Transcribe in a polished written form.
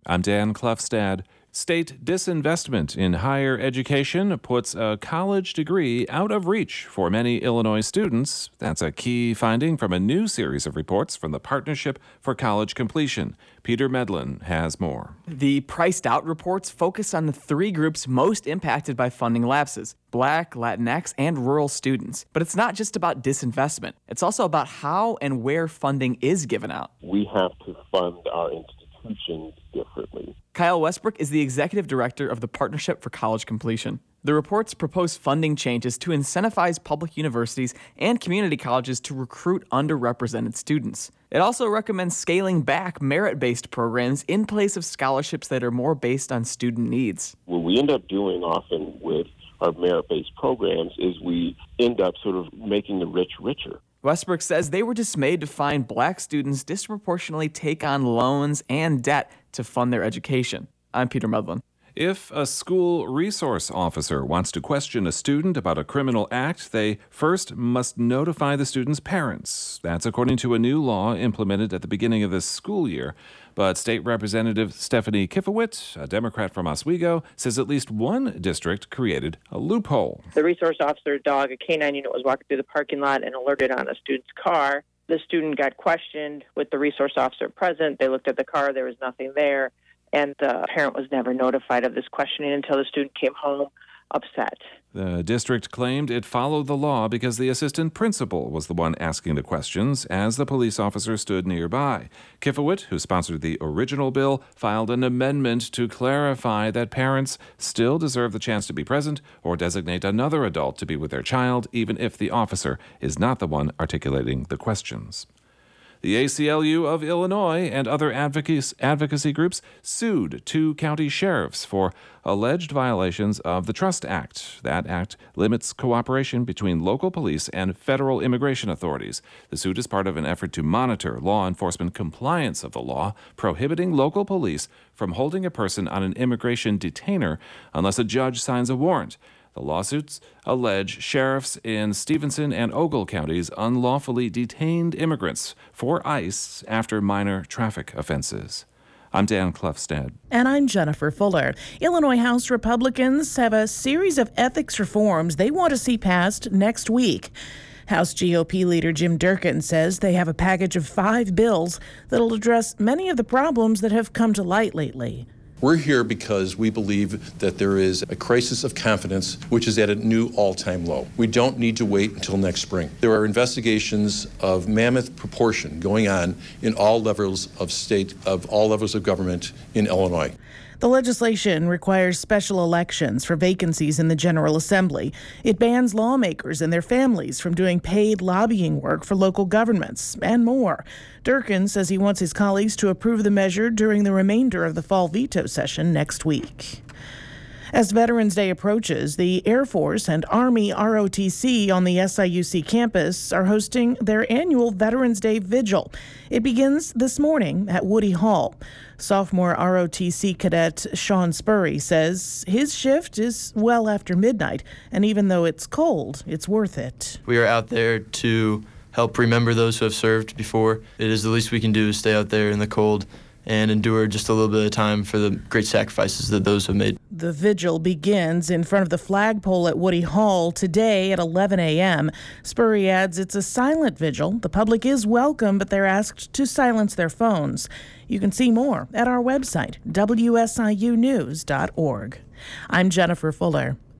I'm Dan Klefstad. State disinvestment in higher education puts a college degree out of reach for many Illinois students. That's a key finding from a new series of reports from the Partnership for College Completion. Peter Medlin has more. The priced out reports focus on the three groups most impacted by funding lapses: Black, Latinx, and rural students. But it's not just about disinvestment. It's also about how and where funding is given out. We have to fund our institutions differently. Kyle Westbrook is the executive director of the Partnership for College Completion. The reports propose funding changes to incentivize public universities and community colleges to recruit underrepresented students. It also recommends scaling back merit-based programs in place of scholarships that are more based on student needs. What we end up doing often with our merit-based programs is we end up sort of making the rich richer. Westbrook says they were dismayed to find Black students disproportionately take on loans and debt to fund their education. I'm Peter Medlin. If a school resource officer wants to question a student about a criminal act, they first must notify the student's parents. That's according to a new law implemented at the beginning of this school year. But State Representative Stephanie Kifowit, a Democrat from Oswego, says at least one district created a loophole. The resource officer dog, a canine unit, was walking through the parking lot and alerted on a student's car. The student got questioned with the resource officer present. They looked at the car. There was nothing there. And the parent was never notified of this questioning until the student came home upset. The district claimed it followed the law because the assistant principal was the one asking the questions as the police officer stood nearby. Kifowit, who sponsored the original bill, filed an amendment to clarify that parents still deserve the chance to be present or designate another adult to be with their child, even if the officer is not the one articulating the questions. The ACLU of Illinois and other advocacy groups sued two county sheriffs for alleged violations of the Trust Act. That act limits cooperation between local police and federal immigration authorities. The suit is part of an effort to monitor law enforcement compliance of the law, prohibiting local police from holding a person on an immigration detainer unless a judge signs a warrant. The lawsuits allege sheriffs in Stephenson and Ogle counties unlawfully detained immigrants for ICE after minor traffic offenses. I'm Dan Klefstad. And I'm Jennifer Fuller. Illinois House Republicans have a series of ethics reforms they want to see passed next week. House GOP leader Jim Durkin says they have a package of 5 bills that'll address many of the problems that have come to light lately. We're here because we believe that there is a crisis of confidence which is at a new all-time low. We don't need to wait until next spring. There are investigations of mammoth proportion going on in all levels of government in Illinois. The legislation requires special elections for vacancies in the General Assembly. It bans lawmakers and their families from doing paid lobbying work for local governments, and more. Durkin says he wants his colleagues to approve the measure during the remainder of the fall veto session next week. As Veterans Day approaches, the Air Force and Army ROTC on the SIUC campus are hosting their annual Veterans Day Vigil. It begins this morning at Woody Hall. Sophomore ROTC cadet Sean Spurry says his shift is well after midnight, and even though it's cold, it's worth it. We are out there to help remember those who have served before. It is the least we can do is stay out there in the cold and endure just a little bit of time for the great sacrifices that those have made. The vigil begins in front of the flagpole at Woody Hall today at 11 a.m. Spurry adds it's a silent vigil. The public is welcome, but they're asked to silence their phones. You can see more at our website, wsiunews.org. I'm Jennifer Fuller.